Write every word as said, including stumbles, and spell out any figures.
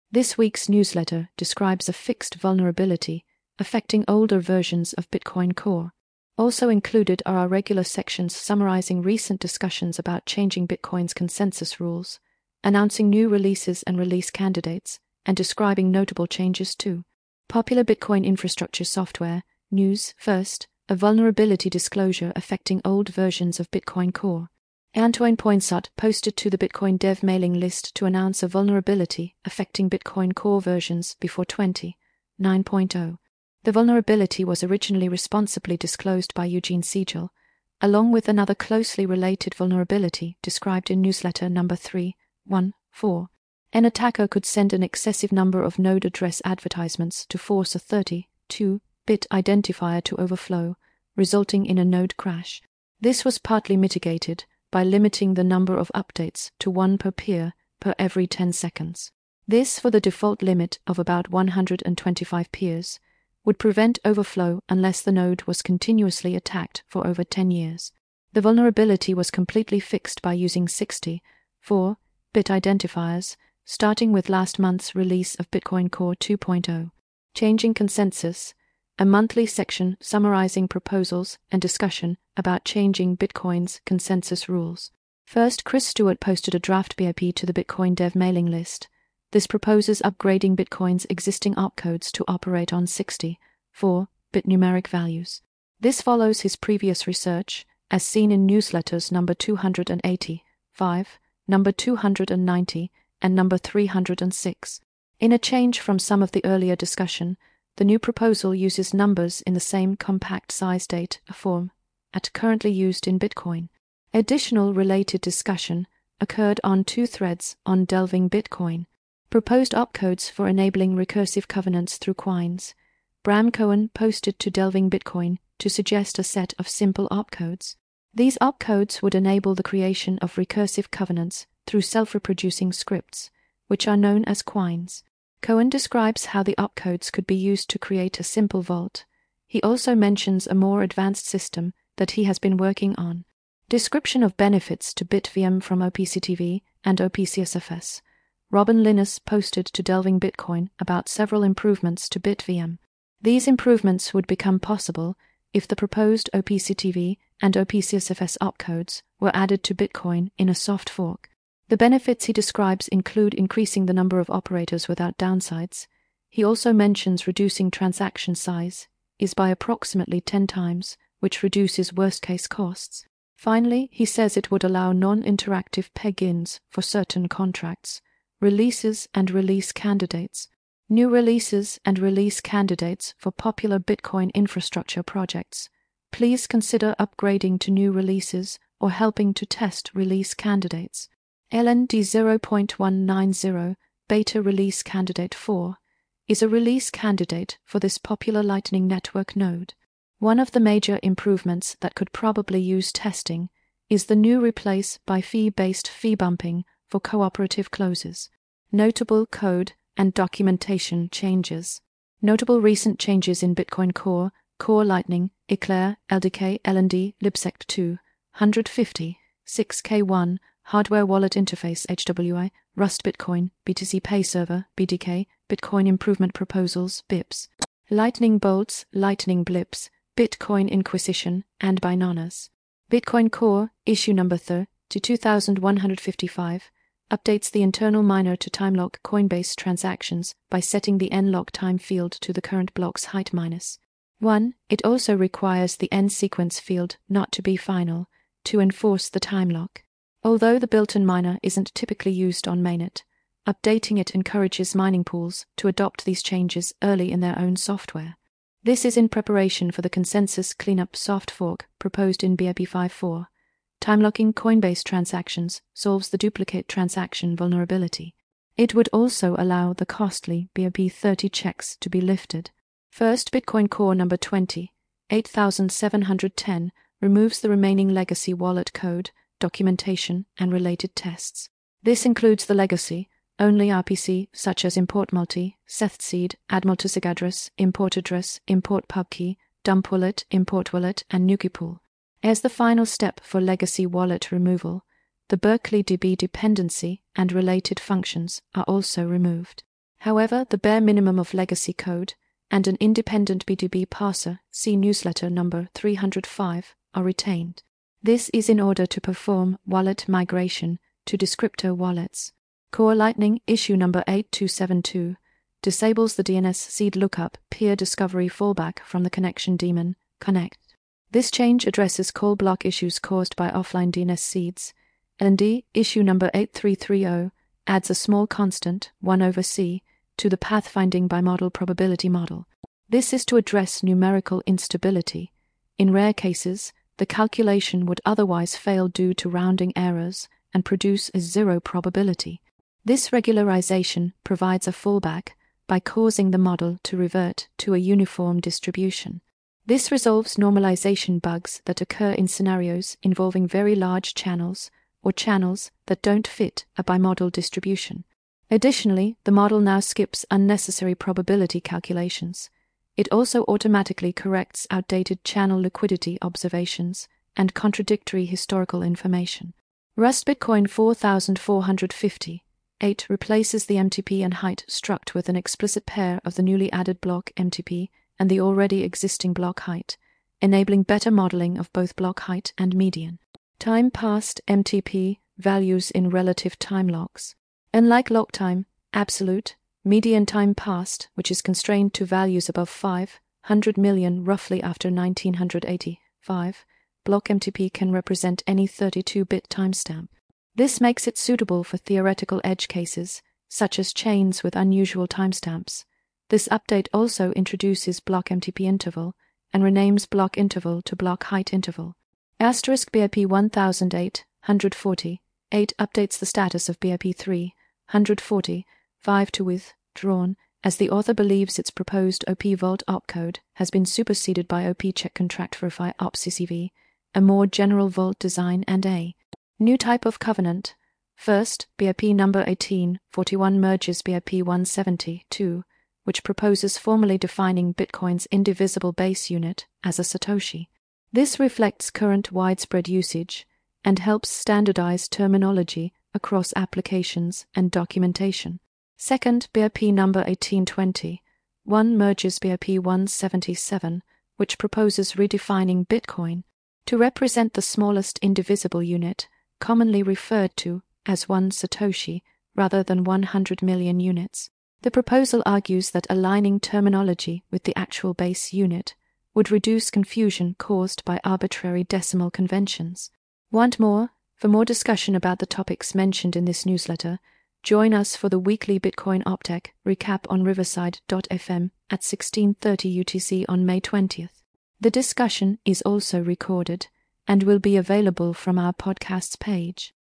This week's newsletter describes a fixed vulnerability affecting older versions of Bitcoin Core. Also included are our regular sections summarizing recent discussions about changing Bitcoin's consensus rules, announcing new releases and release candidates, and describing notable changes too. Popular Bitcoin infrastructure software, news, first, a vulnerability disclosure affecting old versions of Bitcoin Core. Antoine Poinsot posted to the Bitcoin dev mailing list to announce a vulnerability affecting Bitcoin Core versions before twenty nine point oh. The vulnerability was originally responsibly disclosed by Eugene Siegel, along with another closely related vulnerability described in newsletter number three one four. An attacker could send an excessive number of node address advertisements to force a thirty-two bit identifier to overflow, resulting in a node crash. This was partly mitigated by limiting the number of updates to one per peer per every ten seconds. This, for the default limit of about one hundred twenty-five peers, would prevent overflow unless the node was continuously attacked for over ten years. The vulnerability was completely fixed by using sixty-four bit identifiers, starting with last month's release of Bitcoin Core two point oh. Changing consensus, a monthly section summarizing proposals and discussion about changing Bitcoin's consensus rules. First, Chris Stewart posted a draft B I P to the Bitcoin dev mailing list. This proposes upgrading Bitcoin's existing opcodes to operate on sixty-four bit numeric values. This follows his previous research, as seen in newsletters number two hundred eighty-five, number two hundred ninety, and number three hundred six. In a change from some of the earlier discussion, the new proposal uses numbers in the same compact size data form at currently used in Bitcoin. Additional related discussion occurred on two threads on Delving Bitcoin. Proposed opcodes for enabling recursive covenants through Quines. Bram Cohen posted to Delving Bitcoin to suggest a set of simple opcodes. These opcodes would enable the creation of recursive covenants through self-reproducing scripts, which are known as Quines. Cohen describes how the opcodes could be used to create a simple vault. He also mentions a more advanced system that he has been working on. Description of benefits to BitVM from O P C T V and O P C S F S. Robin Linus posted to Delving Bitcoin about several improvements to BitVM. These improvements would become possible if the proposed O P C T V and O P C S F S opcodes were added to Bitcoin in a soft fork. The benefits he describes include increasing the number of operators without downsides. He also mentions reducing transaction size is by approximately ten times, which reduces worst-case costs. Finally, he says it would allow non-interactive peg-ins for certain contracts, releases and release candidates. New releases and release candidates for popular Bitcoin infrastructure projects. Please consider upgrading to new releases or helping to test release candidates. L N D zero point one nine zero Beta Release Candidate four is a release candidate for this popular Lightning Network node. One of the major improvements that could probably use testing is the new replace by fee-based fee bumping for cooperative closes. Notable code and documentation changes. Notable recent changes in Bitcoin Core, Core Lightning, Eclair, L D K, L N D, libsect two, one fifty, six K one, Hardware Wallet Interface H W I, Rust Bitcoin, B T C Pay Server, B D K, Bitcoin Improvement Proposals, B I Ps, Lightning Bolts, Lightning Blips, Bitcoin Inquisition, and Binanas. Bitcoin Core, issue number thirty to two thousand one hundred fifty-five, updates the internal miner to timelock Coinbase transactions by setting the nlock time field to the current block's height minus one. It also requires the n sequence field not to be final to enforce the time lock. Although the built-in miner isn't typically used on mainnet, updating it encourages mining pools to adopt these changes early in their own software. This is in preparation for the consensus cleanup soft fork proposed in B I P five point four. Time-locking Coinbase transactions solves the duplicate transaction vulnerability. It would also allow the costly B I P thirty checks to be lifted. First, Bitcoin Core number twenty, eight thousand seven hundred ten removes the remaining legacy wallet code, documentation, and related tests. This includes the legacy only R P C such as import multi, sethseed, add multisig address, import address, import pubkey, dump wallet, import wallet, and nukipool. As the final step for legacy wallet removal, the Berkeley D B dependency and related functions are also removed. However, the bare minimum of legacy code and an independent B two B parser, see newsletter number three hundred five, are retained. This is in order to perform wallet migration to Descrypto wallets. Core Lightning issue number eight two seven two disables the D N S seed lookup peer discovery fallback from the connection daemon connect. This change addresses call block issues caused by offline D N S seeds. L and D issue number eight three three zero adds a small constant, one over C, to the pathfinding bimodal probability model. This is to address numerical instability. In rare cases, the calculation would otherwise fail due to rounding errors and produce a zero probability. This regularization provides a fallback by causing the model to revert to a uniform distribution. This resolves normalization bugs that occur in scenarios involving very large channels or channels that don't fit a bimodal distribution. Additionally, the model now skips unnecessary probability calculations. It also automatically corrects outdated channel liquidity observations and contradictory historical information. Rust Bitcoin four thousand four hundred fifty eight replaces the M T P and height struct with an explicit pair of the newly added block M T P and the already existing block height, enabling better modeling of both block height and median. Time passed M T P values in relative time locks. Unlike lock time, absolute, median time passed, which is constrained to values above five hundred million roughly after nineteen eighty-five, block M T P can represent any thirty-two bit timestamp. This makes it suitable for theoretical edge cases, such as chains with unusual timestamps. This update also introduces block M T P interval and renames block interval to block height interval. Asterisk B I P one thousand eight hundred forty eight updates the status of B I P three hundred forty five to withdrawn, as the author believes its proposed O P Vault opcode has been superseded by O P Check Contract Verify Op C C V, a more general vault design and a new type of covenant. First, B I P number eighteen forty-one merges B I P one seventy-two, which proposes formally defining Bitcoin's indivisible base unit as a Satoshi. This reflects current widespread usage and helps standardize terminology across applications and documentation. Second, B I P number eighteen twenty one merges B I P one seventy-seven, which proposes redefining Bitcoin to represent the smallest indivisible unit, commonly referred to as one Satoshi rather than one hundred million units. The proposal argues that aligning terminology with the actual base unit would reduce confusion caused by arbitrary decimal conventions. Want more? For more discussion about the topics mentioned in this newsletter, join us for the weekly Bitcoin Optech recap on riverside dot f m at sixteen thirty U T C on May twentieth. The discussion is also recorded and will be available from our podcasts page.